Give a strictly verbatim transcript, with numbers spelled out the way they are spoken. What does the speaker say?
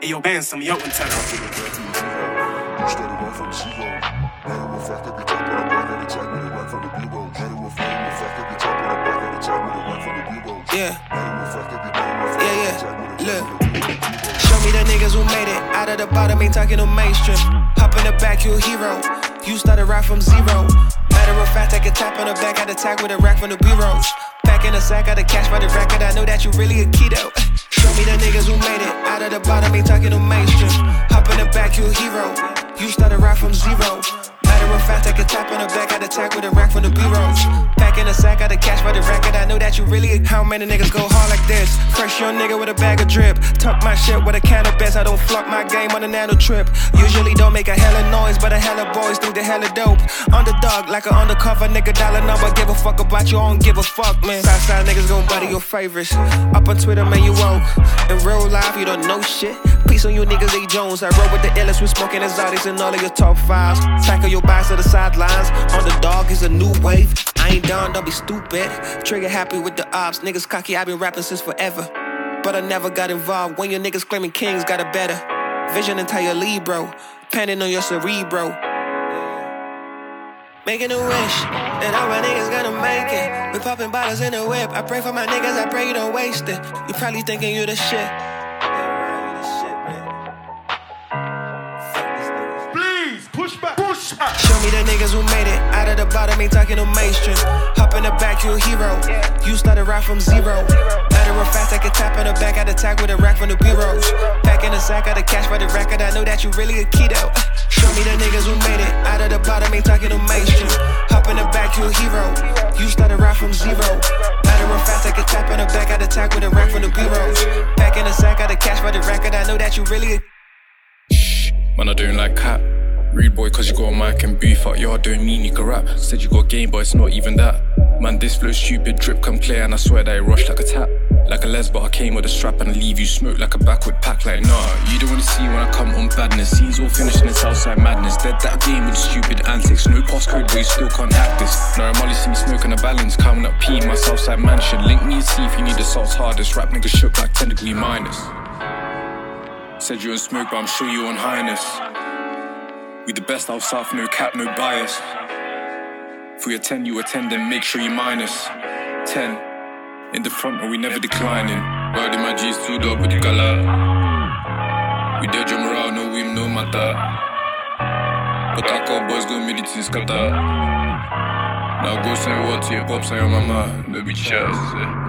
Hey, yo, band some, yo, and tell them. You started right from zero. Now we'll fuck up your top on the back of the tag with it right from the bureau. Now we'll fuck up your top on the back of the tag with it right from the bureau. Yeah. Now we'll fuck up your top Yeah, yeah. Look. Show me the niggas who made it. Out of the bottom, ain't talking no mainstream. Hop in the back, you a hero. You started right from zero. Matter of fact, I can tap on the back, got the tag with a rack from the bureaus. Back in the sack, got the cash by the record, I know that you really a keto. Show me the niggas who made it. Out of the bottom, ain't talking no mainstream. Hop in the back, you a hero. You started right from zero. Matter of fact, I can tap on the back, got the tag with a rack from the bureaus. Back in the sack, got the cash by the record, I know that you really a... How many niggas go hard like this? Fresh young nigga with a bag of drip. Tuck my shit with a can of best, I don't flunk my game on a nano trip. Usually don't make a hella noise, but a hella boys think they hella dope. Underdog, like an undercover nigga, dollar number. Give a fuck about you, I don't give a fuck, man. Southside niggas gon' buddy your favorites. Up on Twitter, man, you woke. In real life, you don't know shit. Peace on you niggas, A. Jones. I roll with the illest, we smoking exotics and all of your top fives. Tackle your backs to the sidelines. Underdog is a new wave. I ain't done, don't be stupid. Trigger happy with the ops. Niggas cocky, I been rapping since forever. But I never got involved. When your niggas claiming kings got it better. Vision and tell your lead, bro. Panning on your cerebro. Making a wish, and all my niggas gonna make it. We popping bottles in the whip. I pray for my niggas, I pray you don't waste it. You probably thinking you the shit. Please, push back, push back. Show me the niggas who made it. Out of the bottom, ain't talking no mainstream. Hop in the back, you a hero. You started right from zero. Matter of fact, I can tap on the back, got the tag with a rack from the bureaus. Back in the sack, got the cash by the record, I know that you really a keto. Show me the niggas who made it. Out of the bottom, ain't talking no mainstream. Hop in the back, you a hero. You started right from zero. Matter of fact, I can tap on the back, got the tag with a rack from the bureaus. Back in the sack, got the cash by the record, I know that you really a... Man, I don't like cat. Rude boy, cause you got a mic and beef out. Yo, I don't mean you can rap. Said you got game, but it's not even that. Man, this flow stupid, drip come clear, and I swear that it rushed like a tap. Like a les, but I came with a strap and leave you smoke like a backward pack. Like, nah, you don't wanna see when I come on badness. Scenes all finished in this outside madness. Dead that game with stupid antics. No passcode, but you still can't hack this. Now Molly see me smoking a balance, coming up P, my Southside mansion. Link me and see if you need the salt's hardest. Rap niggas shook like ten degree minus. Said you on smoke, but I'm sure you on highness. We the best out south, no cap, no bias. If we attend, you attend, then make sure you minus ten. In the front, or we never declining. Word in my G's too dope with the gala. We did jump around, no whim, no matter. But I call boys go medicine scatter. Now go say what to your pops and your mama, no be chairs.